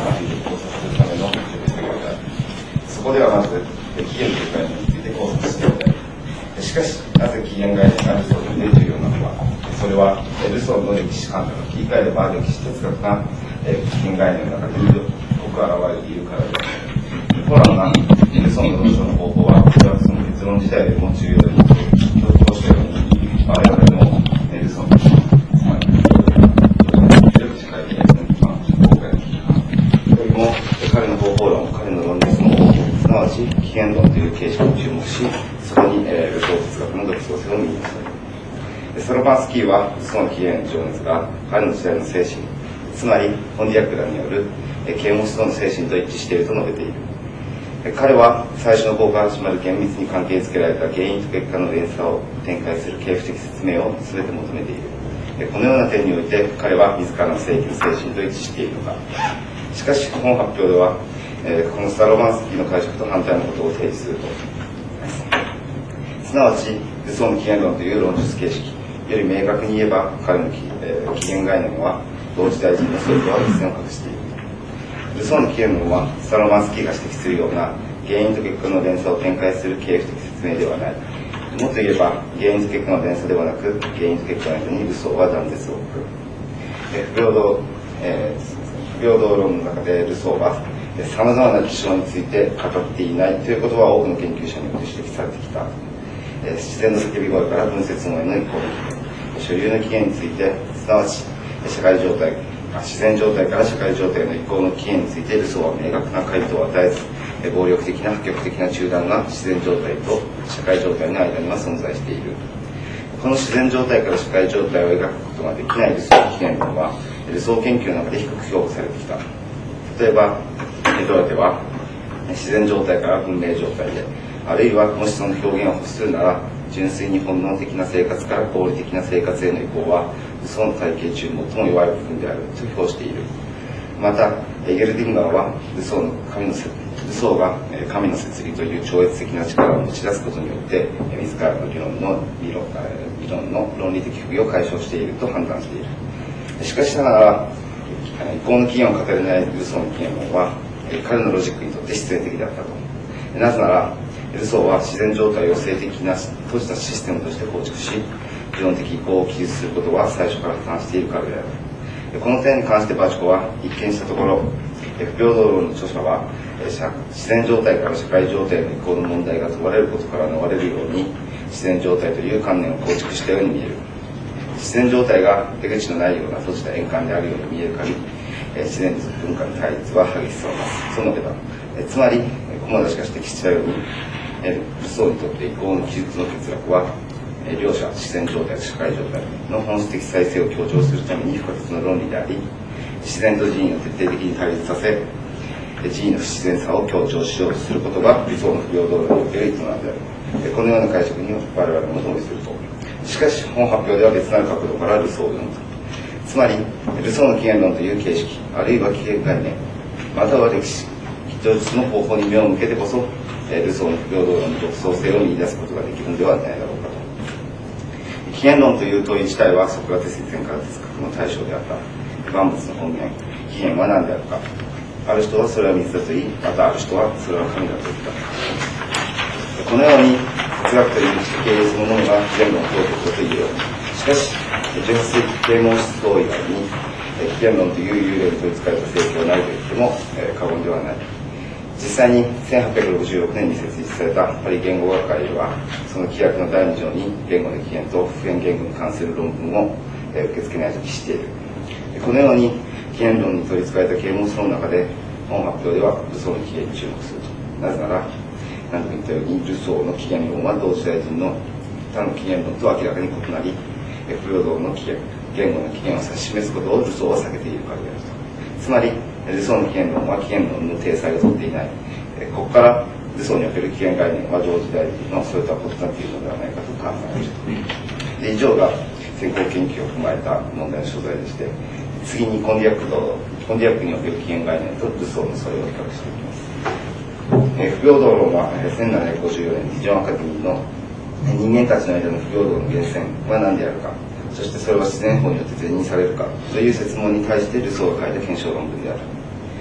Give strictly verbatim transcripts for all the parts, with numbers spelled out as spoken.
話を考察するための授業である。そこではまず起源という概念について考察しておきたい。しかしなぜ起源概念がルソーに重要なのか。それはルソーの歴史観から切り替えれば歴史哲学が起源概念の中でよく現れているからである。ポランがルソーの論証の方法はその結論自体よりも重要で強調したように我々もルソーのつまり世界的な公開の批判よりも彼の方法論、彼の論述の方法、すなわち起源論という形式に注目し、そこに、えー、ルソー哲学の独創性を見出した。ストロバンスキーはルソーの起源の情熱が彼の時代の精神、つまりホンディアクラによる啓蒙思想の精神と一致していると述べている。彼は最初の項から始まる厳密に関係づけられた原因と結果の連鎖を展開する系譜的説明を全て求めている。このような点において彼は自らの正義の精神と一致しているのか。しかし本発表ではこのストロバンスキーの解釈と反対のことを提示すると、すなわちルソーの起源論という論述形式より明確に言えば彼の起源概念は同時代人のそれとは一線を画している。ルソーの起源論はストロバンスキーが指摘するような原因と結果の連鎖を展開する系譜的説明ではない。もっと言えば原因と結果の連鎖ではなく原因と結果の間にルソーは断絶を置く。不平等、えー、不平等論の中でルソーはさまざまな気象について語っていないということは多くの研究者によって指摘されてきた。自然の叫び声から分節音への移行の起源、所有の起源について、すなわち社会状態、自然状態から社会状態の移行の起源についてルソーは明確な回答を与えず、暴力的な破局的な中断が自然状態と社会状態の間には存在している。この自然状態から社会状態を描くことができないルソーの起源論はルソー研究の中で低く評価されてきた。例えばエドワテは自然状態から文明状態へ、あるいはもしその表現を欲するなら純粋に本能的な生活から合理的な生活への移行はルソーの体系中最も弱い部分であると評している。またエゲルディンガーはルソーの神のルソーが神の摂理という超越的な力を持ち出すことによって自らの理論の理論理論の論理的不備を解消していると判断している。しかしながら移行の起源を語れないルソーの起源論は彼のロジックにとって必然的だったと。なぜならルソーは自然状態を性的な閉じたシステムとして構築し、理論的移行を記述することは最初から破綻しているからである。この点に関してバチコは一見したところ、不平等論の著者は自然状態から社会状態の移行の問題が問われることから逃れるように自然状態という観念を構築したように見える。自然状態が出口のないような閉じた円環であるように見える限り、自然と文化の対立は激しさを増す。その述べた。つまり菰田氏が指摘したようにルソーにとって移行の記述の欠落は両者自然状態と社会状態の本質的再生を強調するために不可欠な論理であり、自然と人為を徹底的に対立させ人為の不自然さを強調しようとすることがルソーの不平等論における意図なんである。このような解釈に我々も同意すると。しかし本発表では別なる角度からルソーを読むと、つまりルソーの起源論という形式、あるいは起源概念、または歴史叙述の方法に目を向けてこそルソーの不平等論の独創性を見出すことができるのではないだろうかと。起源論という問い自体はソクラテス以前から哲学の対象であった万物の本源、起源は何であるか。ある人はそれは水だと言い、またある人はそれは神だと言った。このように哲学という知形そのものが起源論を問うことと言えよう。しかしじゅうはっせいき啓蒙思想以外に起源論という幽霊に取りつかれた聖教はないと言っても過言ではない。実際にせんはっぴゃくろくじゅうろくねんに設立されたパリ言語学会では、その規約のだいに条に言語の起源と普遍言語に関する論文を受け付けないと記している。このように起源論に取りつかれた啓蒙思想の中で本発表ではルソーの起源に注目すると。なぜなら何度も言ったようにルソーの起源論は同時代人の他の起源論と明らかに異なり、不平等の起源言語の起源を指し示すことをルソーは避けているからであると。つまりルソーの起源論は起源論の体裁をとっていない。ここからルソーにおける起源概念は同時代のそれとは異なっているのではないかと考えると。で以上が先行研究を踏まえた問題の所在でして、次にコンディアックとコンディアックにおける起源概念とルソーのそれを比較していきます。えー、不平等論はせんななひゃくごじゅうよねんにジョン・アカデミーの人間たちの間の不平等の源泉は何であるか、そしてそれは自然法によって是認されるかという設問に対してルソーが書いた検証論文である。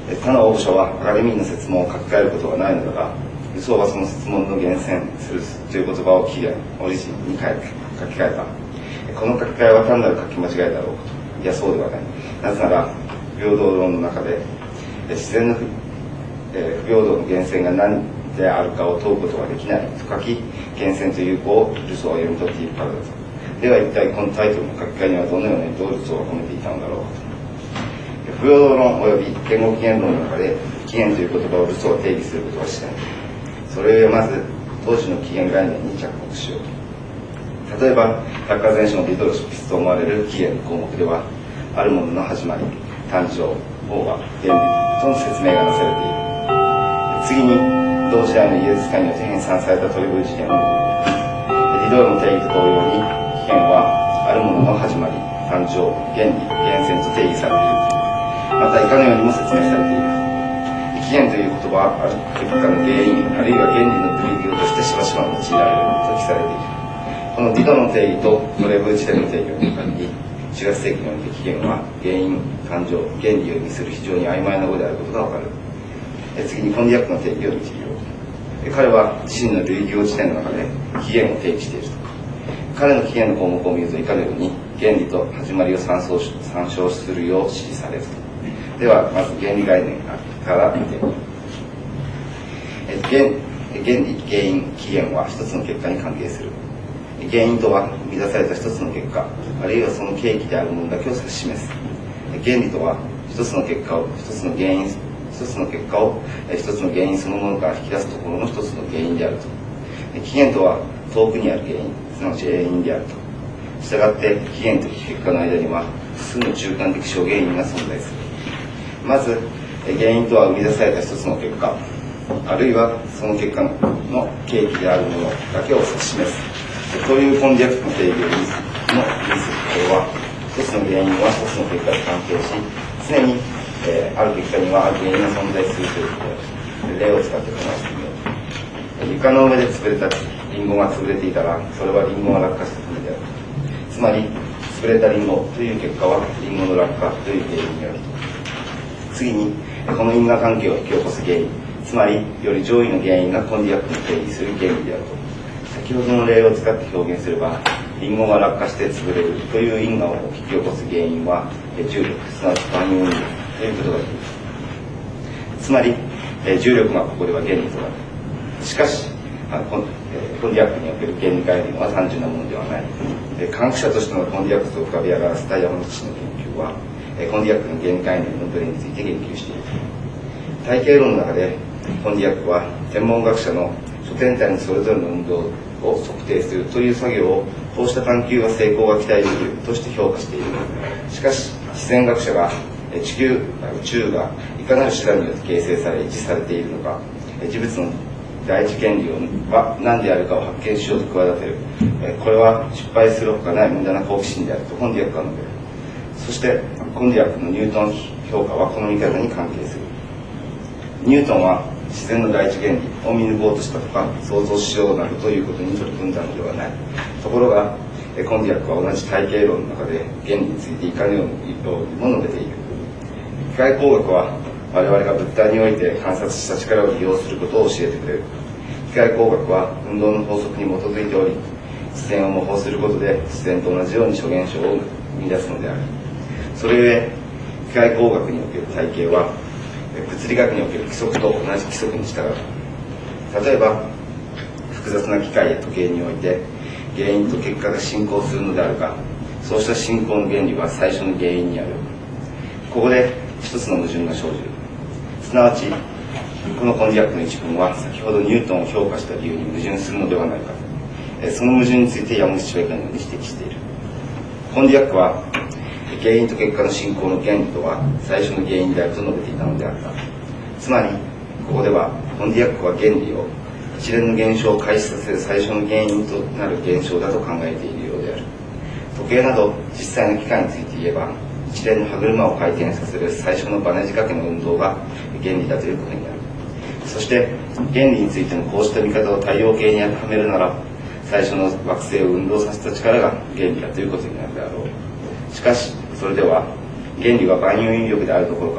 他の応募者はアカデミーの設問を書き換えることはないのだが、ルソーはその設問の厳選するという言葉を起源、オリジンに書き換えた。この書き換えは単なる書き間違いだろうかと。いや、そうではない。なぜなら、不平等論の中で、自然の不、えー、不平等の源泉が何であるかを問うことができないと書き、源泉という語をルソーは読み取っているからだと。では一体このタイトルの書き換えにはどのような意図をルソーは込めていたのだろうかと。不平等論及び言語起源論の中で起源という言葉をルソーは定義することはしない。それをまず当時の起源概念に着目しようと。例えば百科全書のディドル執筆と思われる起源の項目では、あるものの始まり、誕生、法は原理との説明がなされている。次に同時代のイエズス会によって編纂されたトリブル事件をディドルの定義と同様に、起源はあるものの始まり、誕生、原理、源泉と定義されている。また以下のようにも説明されている。起源という言葉はある結果の原因、あるいは原理の類義語としてしばしば用いられると記されている。このディドの定義とトレブル地点の定義を限り、じゅうはっ世紀において起源は原因、誕生、原理を意味する非常に曖昧な語であることがわかる。え次にコンディアックの定義を見てみよう。彼は自身の類義語辞典の中で起源を定義していると。彼の起源の項目を見ると以下のように原理と始まりを参照参照するよう指示されると。ではまず原理概念から見てみよう。え 原, 原理、原因、起源は一つの結果に関係する。原因とは生み出された一つの結果、あるいはその契機であるものだけを指し示す。原理とは一つの結果を一つの原因一つの結果を一つの原因そのものから引き出すところの一つの原因であると。起源とは遠くにある原因、すなわち永遠であると。したがって起源と結果の間には複数の中間的諸原因が存在する。まず原因とは生み出された一つの結果、あるいはその結果の契機であるものだけを指し示す。というコンディアックの定義を意味するの意味することは、一つの原因は一つの結果と関係し、常に、えー、ある結果にはある原因が存在するということで、例を使って話してみよう。床の上で潰れたリンゴが潰れていたら、それはリンゴが落下したためである。つまり、潰れたリンゴという結果はリンゴの落下という原因による。次に、この因果関係を引き起こす原因、つまり、より上位の原因がコンディアックに定義する原理であると。先ほどの例を使って表現すれば、リンゴが落下して潰れるという因果を引き起こす原因は重力、すなわち万有引力ということができる。つまり、重力がここでは原理となる。しかし、コンディアックにおける原理概念は単純なものではない。科学者としてのコンディアックと浮かび上がらせた山口氏の研究は、コンディアックの原理概念のブレについて言及している。体系論の中で、コンディアックは天文学者の諸天体のそれぞれの運動を測定するという作業を、こうした探求は成功が期待できるとして評価している。しかし、自然学者が地球、宇宙がいかなる手段によって形成され、維持されているのか、事物の第一原理は何であるかを発見しようと企てる。これは失敗するほかない無駄な好奇心であるとコンディアックは述べる。そして、コンディアックのニュートン評価はこの見方に関係する。ニュートンは自然の第一原理を見抜こうとしたとか想像しようなどということに取り組んだのではない。ところがコンディアックは同じ体系論の中で原理についていかのようにも述べている。機械工学は我々が物体において観察した力を利用することを教えてくれる。機械工学は運動の法則に基づいており、自然を模倣することで自然と同じように諸現象を生み出すのである。それゆえ機械工学における体系は物理学における規則と同じ規則に従う。例えば複雑な機械や時計において原因と結果が進行するのであるが、そうした進行の原理は最初の原因にある。ここで一つの矛盾が生じる。すなわちこのコンディアックの一文は先ほどニュートンを評価した理由に矛盾するのではないか。その矛盾について山口氏は以下のように指摘している。コンディアックは原因と結果の進行の原理とは最初の原因であると述べていたのであった。つまりここではコンディアックは原理を一連の現象を開始させる最初の原因となる現象だと考えているようである。時計など実際の機械について言えば、一連の歯車を回転させる最初のバネ仕掛けの運動が原理だということになる。そして原理についてのこうした見方を太陽系に当てはめるなら、最初の惑星を運動させた力が原理だということになるであろう。しかしそれでは原理は万有引力であるどころか、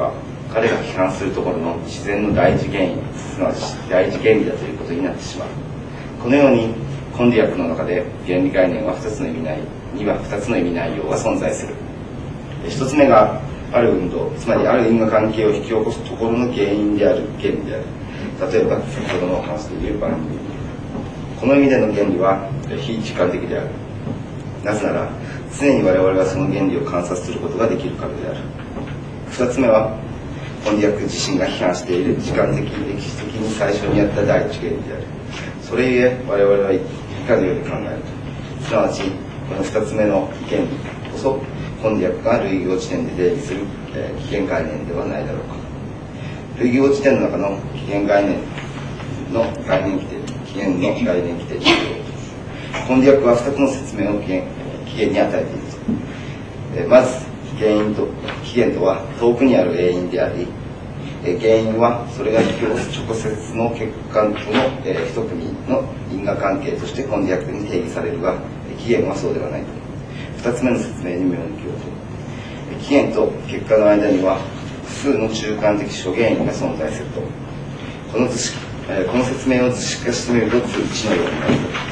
彼が批判するところの自然の第一原因、すなわち第一原理だということになってしまう。このようにコンディアックの中で原理概念はふたつの意味内にはふたつの意味内容が存在する。ひとつめがある運動、つまりある因果関係を引き起こすところの原因である原理である。例えば先ほどのお話で言えば、この意味での原理は非時間的である。なぜなら常に我々はその原理を観察することができるからである。ふたつめはコンディアック自身が批判している時間的歴史的に最初にあった第一原理である。それゆえ我々は以下のように考えると、すなわちこのふたつめの原理こそコンディアックが類義語辞典で定義する、えー、起源概念ではないだろうか。類義語辞典の中の起源概念の概念規定、起源の概念規定コンディアックはふたつの説明を起源、起源に与えていると。えー、まず原因と起源とは遠くにある永遠であり、えー、原因はそれが引き起こす直接の欠陥との、えー、一組の因果関係としてコンディアックに定義されるが、起源はそうではないと。ふたつめの説明に目を向けようと。起源と結果の間には複数の中間的諸原因が存在すると。この図式、えー、この説明を図式化してみると図いちのようになると。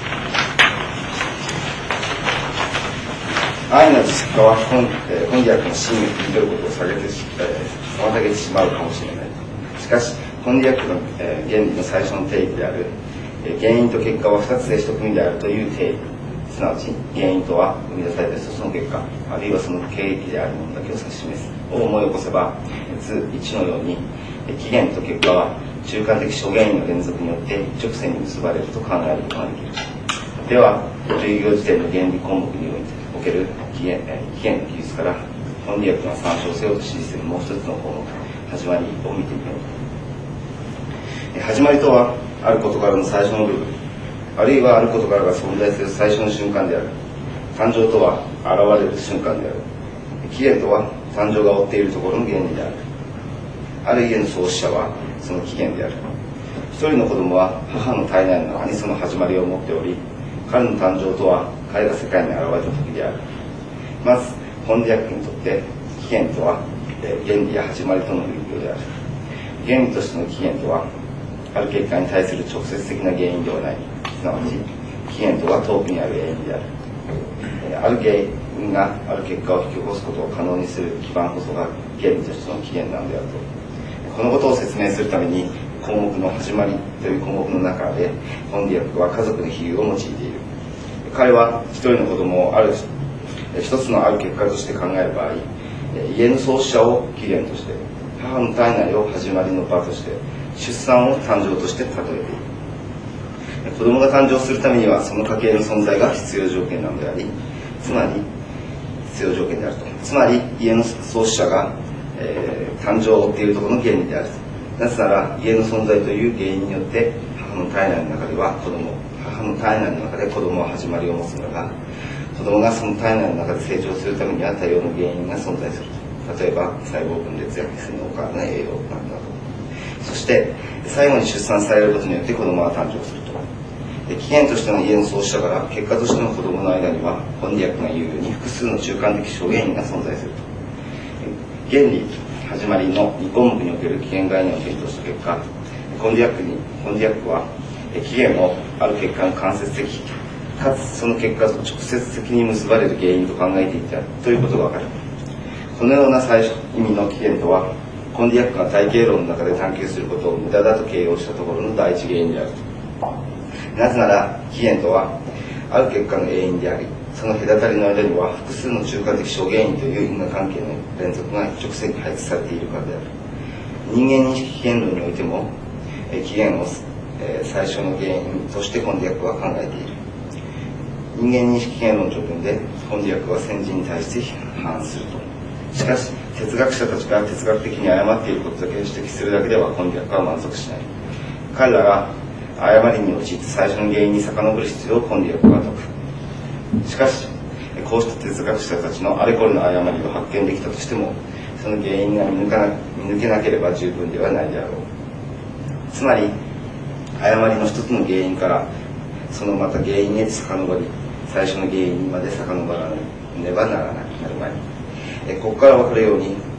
安易な図式化はコン、えー、コンディアックの真を切り取ることを下げてし、えー、妨げてしまうかもしれない。しかしコンディアックの、えー、原理の最初の定義である、えー、原因と結果はふたつで一組であるという定義、すなわち原因とは生み出された一つの結果、あるいはその経緯であるものだけを指し示すを思い起こせば、図いちのように起源と結果は中間的諸原因の連続によって一直線に結ばれると考えることができる。では類義語辞典の原理項目における起源、起源の記述からコンディアックが参照せよと指示するもう一つの項目、始まりを見てみよう。始まりとはある事柄の最初の部分、あるいはある事柄が存在する最初の瞬間である。誕生とは現れる瞬間である。起源とは誕生が追っているところの原理である。ある家の創始者はその起源である。一人の子供は母の体内の中にその始まりを持っており、彼の誕生とは彼が世界に現れた時である。まずコンディアックにとって起源とは原理や始まりとの類義語である。原理としての起源とはある結果に対する直接的な原因ではない。すなわち起源とは遠くにある永遠である。ある原因がある結果を引き起こすことを可能にする基盤こそが原理としての起源なのであると。このことを説明するために項目の始まりという項目の中でコンディアックは家族の比喩を用いている。彼は一人の子供をある一つのある結果として考える場合、家の創始者を起源として、母の体内を始まりの場として、出産を誕生として例えている。子供が誕生するためにはその家系の存在が必要条件なのであり、つまり必要条件であると。つまり家の創始者が、えー、誕生を追っているところの原理である。なぜなら家の存在という原因によって母の体内の中では子供、母の体内の中で子供は始まりを持つのが、子供がその体内の中で成長するためには多様な原因が存在すると。例えば細胞分裂や血の他の栄養などなど。そして最後に出産されることによって子供は誕生すると。起源としての家の創始者から結果としての子供の間にはコンディアックが言うように複数の中間的諸原因が存在すると。原理始まりのに項目における起源概念を検討した結果、コンディアックにコンディアックは起源をある結果の間接的かつその結果と直接的に結ばれる原因と考えていたということがわかる。このような最初意味の起源とはコンディアックが体系論の中で探求することを無駄だと形容したところの第一原因であると。なぜなら起源とはある結果の永遠であり、その隔たりの間には複数の中間的諸原因という因果関係の連続が一直線に配置されているからである。人間認識起源論においても起源を最初の原因としてコンディアックは考えている。人間認識起源論序文でコンディアックは先人に対して批判すると。しかし哲学者たちが哲学的に誤っていることだけを指摘するだけではコンディアックは満足しない。彼らが誤りに陥って最初の原因に遡る必要をコンディアックは説く。しかしこうした哲学者たちのあれこれの誤りを発見できたとしても、その原因が見抜かな、見抜けなければ十分ではないであろう。つまり誤りの一つの原因からそのまた原因へ遡り、最初の原因にまで遡らなければならないなる前に、ここから分かるように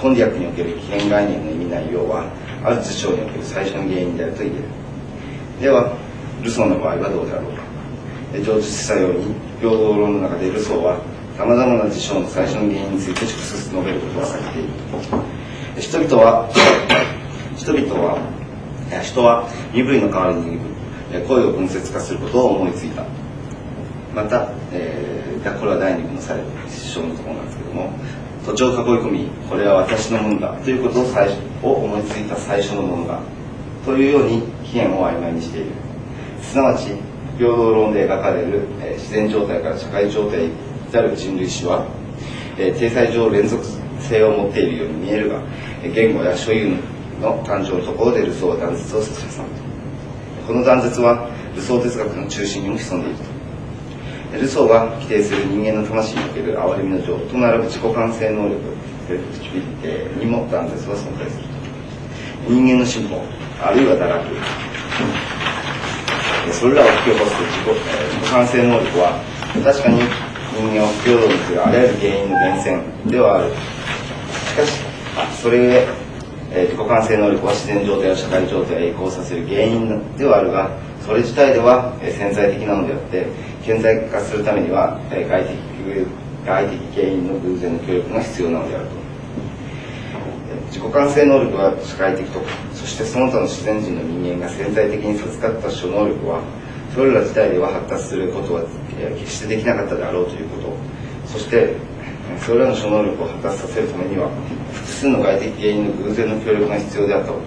コンディアックにおける起源概念の意味内容はある事象における最初の原因であると言える。ではルソーの場合はどうであろうか。上述したように平等論の中でルソーはさまざまな事象の最初の原因について直接述べることがされている。人々は人々は人は身振りの代わりに声を分節化することを思いついた。また、えー、これはだいに部の最後章のところなんですけども、土地を囲い込み、これは私のものだということを最初を思いついた最初のものだというように起源を曖昧にしている。すなわち平等論で描かれる、えー、自然状態から社会状態に至る人類史は、えー、体裁上連続性を持っているように見えるが、言語や所有の誕生のところでルソーは断絶を説明された。この断絶はルソー哲学の中心にも潜んでいると。ルソーが規定する人間の魂における憐れみの情と並ぶ自己完成能力にも断絶は存在すると。人間の進歩あるいは堕落、それらを引き起こす自己、自己完成能力は確かに人間を不平等にするあらゆる原因の源泉ではある。しかしそれゆえ自己完成能力は自然状態や社会状態を栄光させる原因ではあるが、それ自体では潜在的なのであって顕在化するためには外的、外的原因の偶然の協力が必要なのであると。自己完成能力は社会的と、そしてその他の自然人の人間が潜在的に授かった諸能力はそれら自体では発達することは決してできなかったであろうということ、そしてそれらの諸能力を発達させるためには複数の外的原因の偶然の協力が必要であったこと、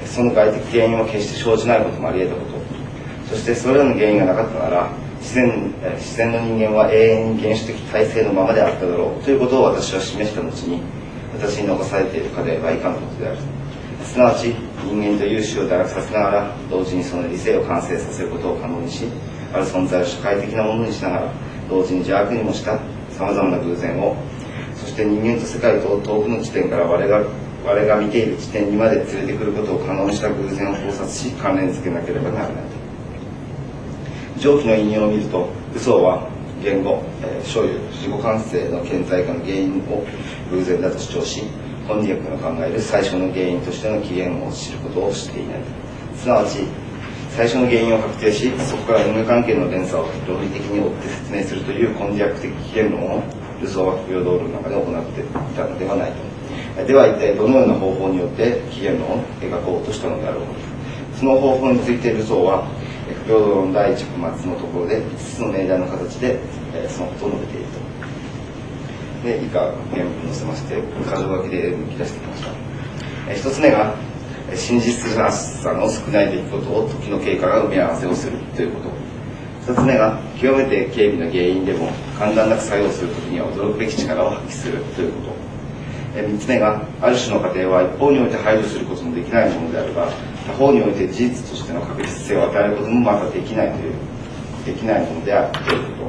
その外的原因は決して生じないこともあり得たこと、そしてそれらの原因がなかったなら自然自然の人間は永遠に原始的体制のままであっただろうということを私は示した後に、私に残されている課題は以下のことである。すなわち人間という種を堕落させながら同時にその理性を完成させることを可能にし、ある存在を社会的なものにしながら同時に邪悪にもしたさまざまな偶然を、そして人間と世界と遠くの地点から我が我が見ている地点にまで連れてくることを可能にした偶然を考察し関連付けなければならないと。上記の引用を見るとルソーは言語、えー、所有、自己完成の顕在化の原因を偶然だと主張し、コンディアックの考える最初の原因としての起源を知ることをしていない。すなわち最初の原因を確定し、そこから因果関係の連鎖を論理的に追って説明するというコンディアック的起源論をルソーは不平等論の中で行っていたのではないと。では一体どのような方法によって起源論を描こうとしたのであろうか。その方法についてルソーは不平等論第一部末のところでいつつの命題の形でそのことを述べていると。で以下原文を載せまして箇条書きで抜き出してきました。一つ目が真実らしさの少ない出来事を時の経過が埋め合わせをするということ。二つ目が極めて軽微な原因でも簡単なく作用するときには驚くべき力を発揮するということ。三つ目がある種の過程は一方において排除することのできないものであるが、他方において事実としての確実性を与えることもまたできないというできないものであるということ。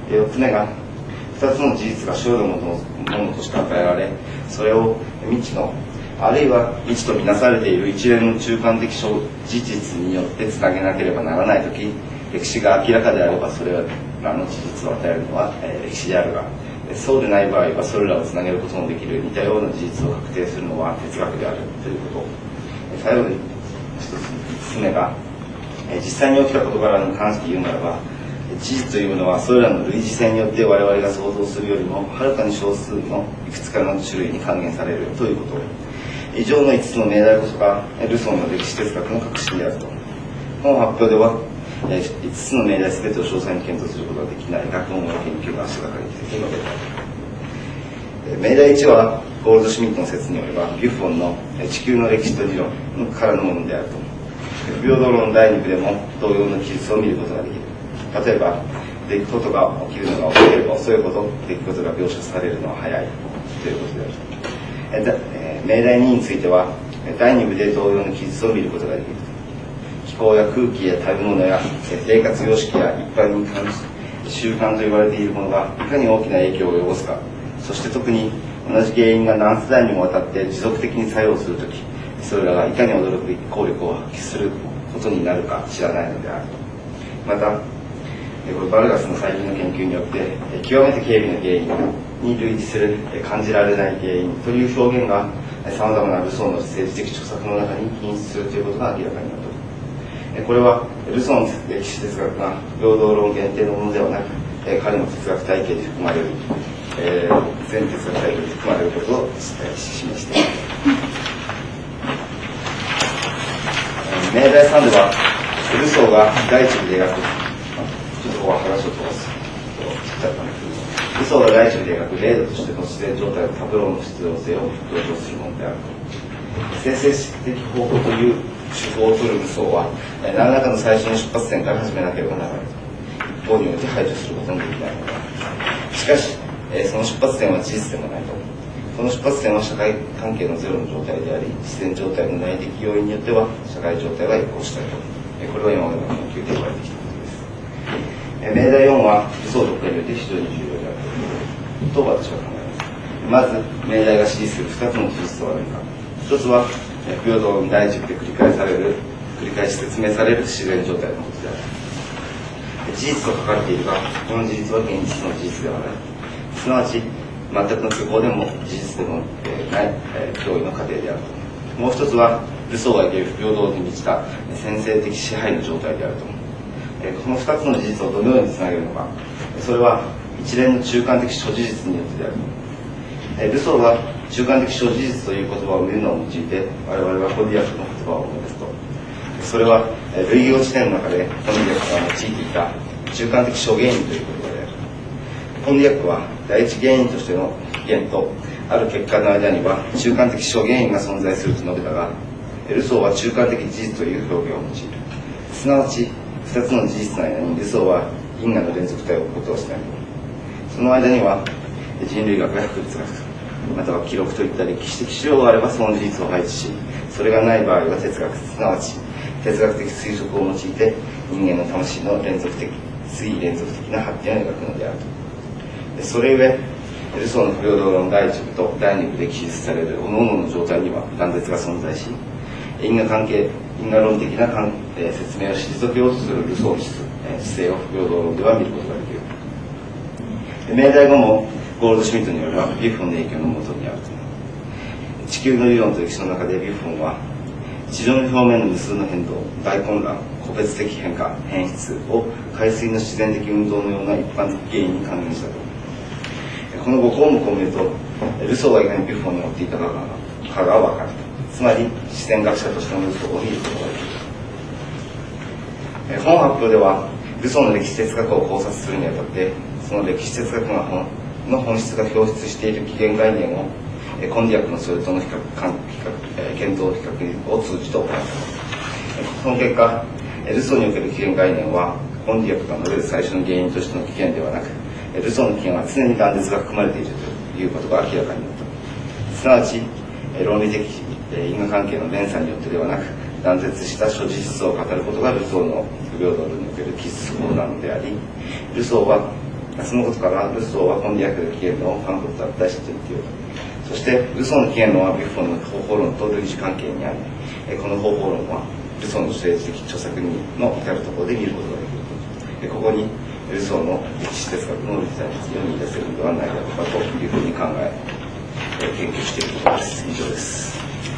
四つ目が二つの事実が主要なものものとして与えられ、それを未知のあるいは未知とみなされている一連の中間的事実によってつなげなければならないとき、歴史が明らかであればそれらの事実を与えるのは、えー、歴史であるが、そうでない場合はそれらをつなげることのできる似たような事実を確定するのは哲学であるということ。最後に一つ五つ目が、えー、実際に起きた事柄に関して言うならば、事実というものはそれらの類似性によって我々が想像するよりもはるかに少数のいくつかの種類に還元されるということ。以上のいつつの命題こそがルソーの歴史哲学の核心であると。本発表では、えー、いつつの命題全てを詳細に検討することができない学問の研究の足がかりについて述べてある。命題いちはゴールドシュミットの説によればビュッフォンの地球の歴史と理論からのものであると。不平等論だいに部でも同様の記述を見ることができる。例えば出来事が起きるのが遅ければ遅いほど出来事が描写されるのは早いということである。えだえー、命題にについてはだいに部で同様の記述を見ることができる。気候や空気や食べ物や生活様式や一般に関し習慣と言われているものがいかに大きな影響を及ぼすか、そして特に同じ原因が何世代にもわたって持続的に作用するとき、それらがいかに驚くべき効力を発揮することになるか知らないのであると。またこれバルガスの最近の研究によって極めて軽微な原因に類似する感じられない原因という表現がさまざまなルソーの政治的著作の中に品質するということが明らかになると。これはルソーの歴史哲学が平等論限定のものではなく、彼の哲学体系に含まれる、えー、全哲学体系に含まれることを示しています。命題さんではルソーが第一部で描く、ちょっとここは話を飛ばすとルソーが第一部で描く例としての自然状態のタブローの必要性を強調するものであると。生成的方法という手法を取るルソーは何らかの最初の出発点から始めなければならない。一方において排除することもできないのだ。しかし、その出発点は事実でもないと。その出発点は社会関係のゼロの状態であり、自然状態の内的要因によっては社会状態が移行したいと。これは今までの研究で言われてきたことです。命題よんはルソー独演において非常に重要であると私は考えます。まず、命題が指示するふたつの事実とは何か。ひとつは、平等の第一部で繰り返される、繰り返し説明される自然状態のことである。事実と書かれているが、この事実は現実の事実ではない。すなわち、全くの都合でも事実でもない、えー、脅威の過程であると。もう一つは、ルソーが言う不平等に満ちた先制的支配の状態であると。えー、この二つの事実をどのようにつなげるのか。それは、一連の中間的諸事実によってであると。えー、ルソーは中間的諸事実という言葉を見るのを用いて、我々はコディアクの言葉を思い出すと。それは、えー、類義語辞典の中でコディアクが用いていた中間的諸原因という言葉である。コディアクは第一原因としての起源とある結果の間には中間的諸原因が存在すると述べたが、ルソーは中間的事実という表現を用いる。すなわち、二つの事実の間にルソーは因果の連続体を置くことをしない。その間には人類学や博物学、または記録といった歴史的資料があればその事実を配置し、それがない場合は哲学、すなわち哲学的推測を用いて人間の魂の連続的、推移連続的な発展を描くのであると。それゆえ、ルソーの不平等論第一部と第二部で記述される各々の状態には断絶が存在し、因果関係、因果論的な関、えー、説明を退けようとするルソーの姿勢を不平等論では見ることができる。命題後もゴールドシュミットによるビュッフォンの影響のもとにあると。地球の理論と歴史の中でビュッフォンは地上の表面の無数の変動、大混乱、個別的変化、変質を海水の自然的運動のような一般的原因に還元したと。このご項目を見ると、ルソーがいかにビュッフォンに追っていたかが分かる。つまり、自然学者としてのルソーを見ることができる。本発表では、ルソーの歴史哲学を考察するにあたって、その歴史哲学が本の本質が表出している起源概念を、コンディアクのそれとの比較、比較検討比較を通じて行った。その結果、ルソーにおける起源概念は、コンディアクが述べる最初の原因としての起源ではなく、ルソーの起源は常に断絶が含まれているということが明らかになった。すなわち、論理的因果関係の連鎖によってではなく、断絶した諸事実を語ることがルソーの不平等論における基質法なのであり、ルソーは、そのことからルソーはコンディアクの起源論を反骨だったしと言っている。そして、ルソーの起源論はビュッフォンの方法論と類似関係にあり、この方法論はルソーの政治的著作にの至るところで見ることができる。ここにルソーの歴史哲学の理解を見出せるのではないだろうかというふうに考え、研究しているところです。以上です。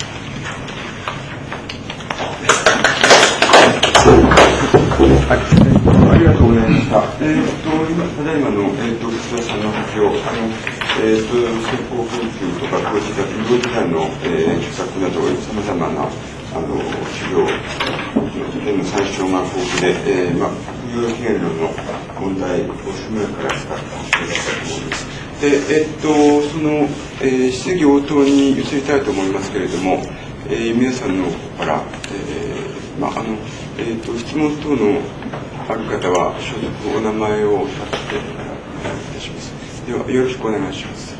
はい、ありがとうございました。えー、っと今ただいまの、えー、っと楠田さんの発表、あの、えー、っと先方研究とか同時代同時代の、えー、著作などさまざまなあの資料での参照が豊富で、えー、まあ副業起源論の問題を正面から使っていただきたいと思います。で、えー、っとその、えー、質疑応答に移りたいと思いますけれども、えー、皆さんの方から、えー、まああのえー、と質問等のある方は所属お名前をおっしゃってからお願いいたします。ではよろしくお願いします。